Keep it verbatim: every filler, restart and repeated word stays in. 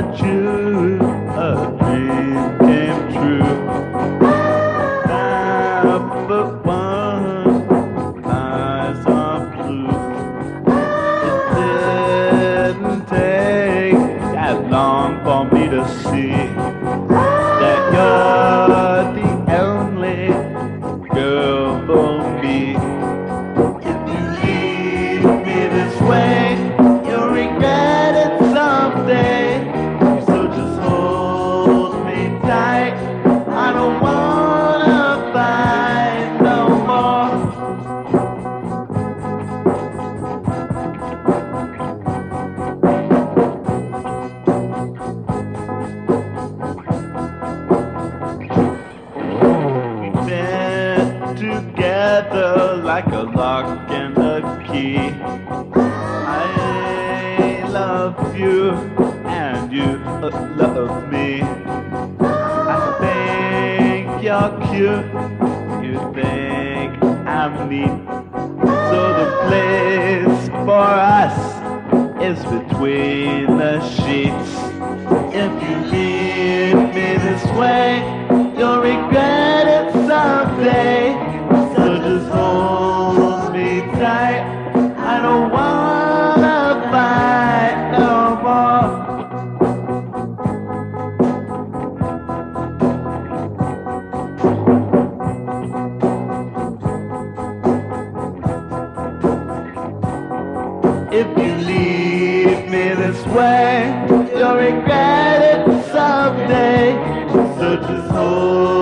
that you a dream came true. Number one, eyes are blue. It didn't take that long for me to see that you're the only girl for me. If you leave me this way, you'll regret it someday. So just hold me tight. I don't wanna fight no more. We've been together like a lock and a key. I love you and you love me. I think you're cute, you think I'm neat. So the place for us is between the sheets. If you leave me this way, you'll regret it someday. So just hold me tight. I don't wanna fight no more. If you leave me this way, you'll regret it someday. So just hold